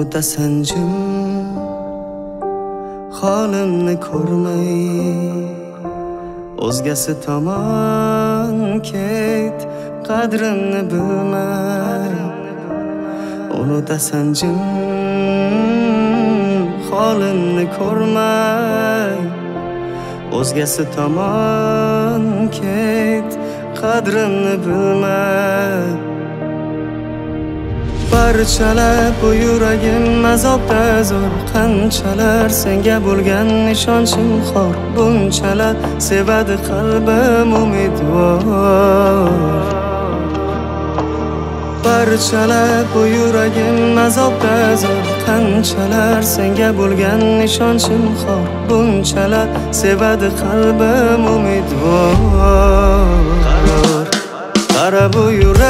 unutasan jim holimni ko'rmay o'zgasi tomon ket qadrimni bilmay unutasan jim holimni ko'rmay o'zgasi tomon ket qadrimni bilmay parchalar bu yuragim azobda zo'r qanchalar senga bo'lgan ishonchim xor bunchalar sevadi qalbim umidvor parchalar bu yuragim azobda zo'r qanchalar senga bo'lgan ishonchim xor bunchalar sevadi qalbim umidvor qara bu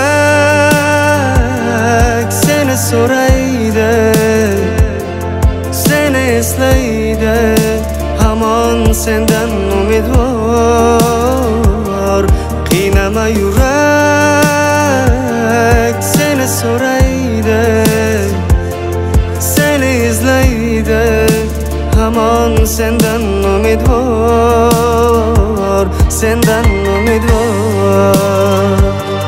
yurak seni so'raydi seni eslaydi hamon sendan umidvor qiynama yurak seni so'raydi seni izlaydi hamon sendan umidvor sendan umidvor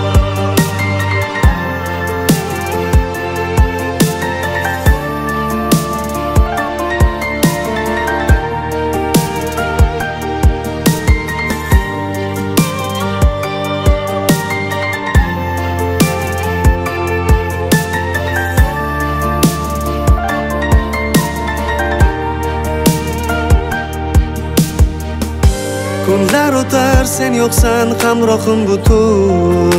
kunlar o'tar sen yo'qsan hamrohim butun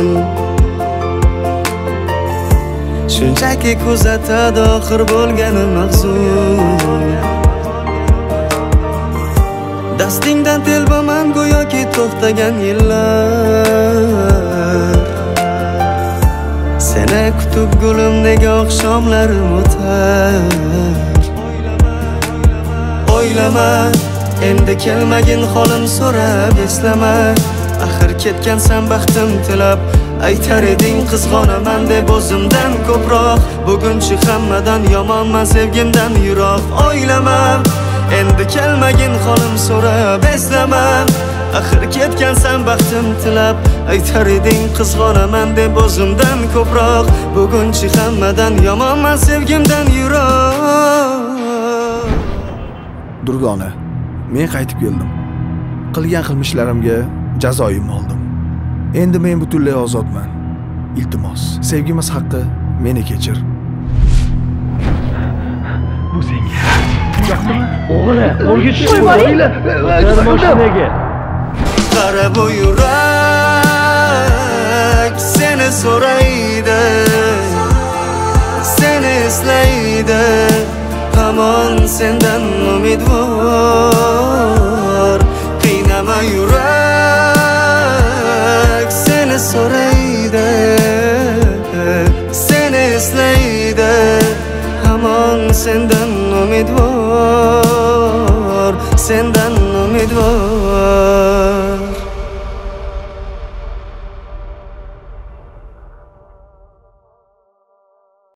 shunchaki kuzatadi oxir bo'lgani mahzun dastingdan telbaman go'yoki to'xtagan yillar seni kutib gulim nega oqshomlarim o'tar o'ylama endi kelmagin holim so'rab eslama axir ketgansan baxtim tilab aytar eding qizg'onaman deb o'zimdan ko'proq bugunchi hammadan yomonman sevgimdan yiroq o'ylama endi kelmagin holim so'rab eslama axir ketgansan baxtim tilab aytar eding qizg'onaman deb o'zimdan ko'proq bugunchi hammadan yomonman sevgimdan yiroq Durgona men qaytib keldim. Qilgan qilmishlarimga jazoim oldim. Endi men butunlay ozodman. Iltimos, sevgimiz haqqi meni kechir. Bu senga. Yo'qmi? O'g'ri, o'rga tushib qo'yinglar. Mashinaga. Qara bu yurak seni so'raydi, seni eslaydi. Hamon sendan umidvor qiynama yurak seni so'raydi seni eslaydi hamon sendan umidvor sendan umidvor